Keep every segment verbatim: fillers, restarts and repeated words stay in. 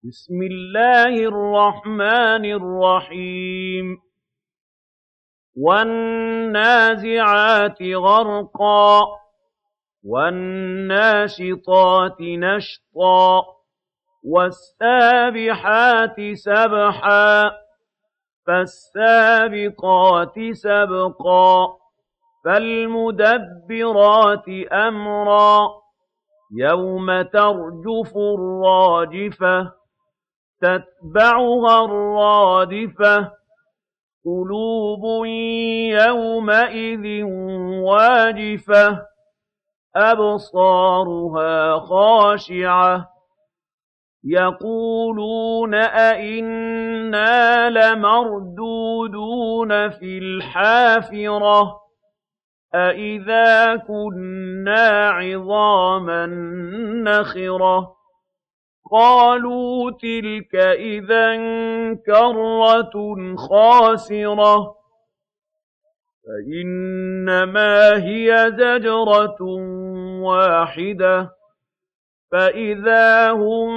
بسم الله الرحمن الرحيم والنازعات غرقا والناشطات نشطا والسابحات سبحا فالسابقات سبقا فالمدبرات أمرا يوم ترجف الراجفة تتبعها الرادفة قلوب يومئذ واجفة أبصارها خاشعة يقولون أئنا لمردودون في الحافرة أئذا كنا عظاما نخرة قالوا تلك إذا كرة خاسرة فإنما هي زجرة واحدة فإذا هم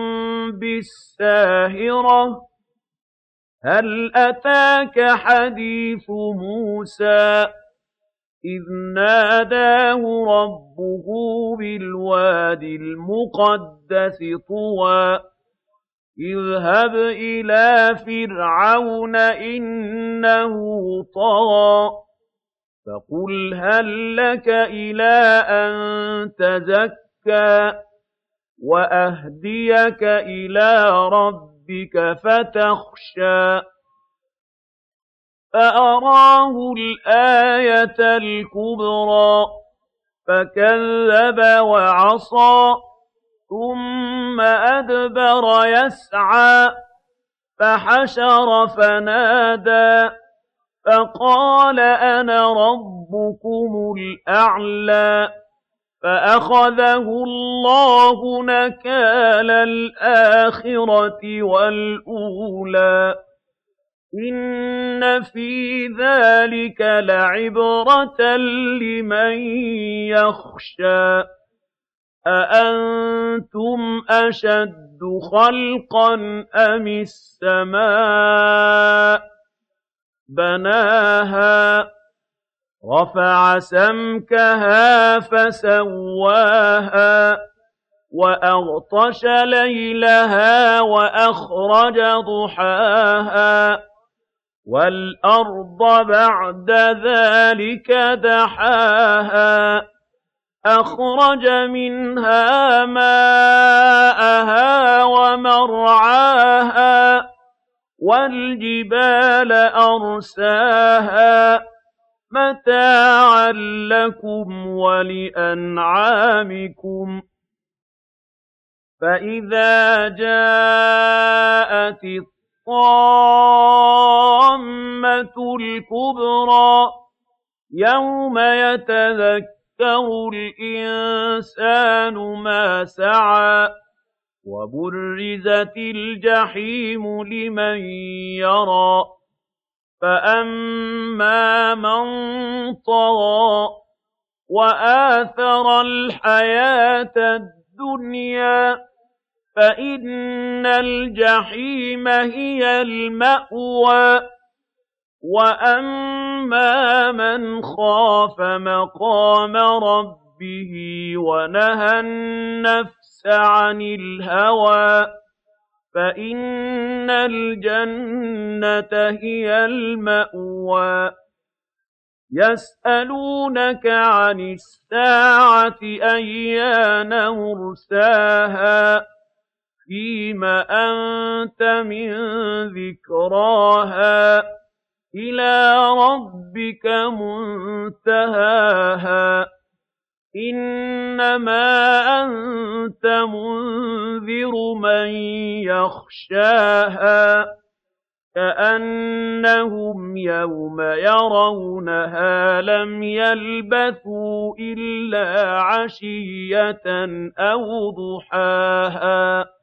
بالساهرة هل أتاك حديث موسى إذ ناداه ربه بالواد المقدس طوى اذهب إلى فرعون إنه طغى فقل هل لك إلى أن تزكى وأهديك إلى ربك فتخشى فأراه الآية الكبرى فكذب وعصى ثم أدبر يسعى فحشر فنادى فقال أنا ربكم الأعلى فأخذه الله نكال الآخرة والأولى إن في ذلك لعبرة لمن يخشى أأنتم أشد خلقا أم السماء بناها رفع سمكها فسواها وأغطش ليلها وأخرج ضحاها والأرض بعد ذلك دحاها أخرج منها ماءها ومرعاها والجبال أرساها متاعا لكم ولأنعامكم فإذا جاءت الطامة الكبرى يوم يتذكر الإنسان ما سعى وبرزت الجحيم لمن يرى فأما من طغى وآثر الحياة الدنيا فإن الجحيم هي المأوى وأما من خاف مقام ربه ونهى النفس عن الهوى فإن الجنة هي المأوى يسألونك عن الساعة أيان مرساها فيم أنت من ذكراها إلى ربك منتهاها إنما أنت منذر من يخشاها كأنهم يوم يرونها لم يلبثوا إلا عشية أو ضحاها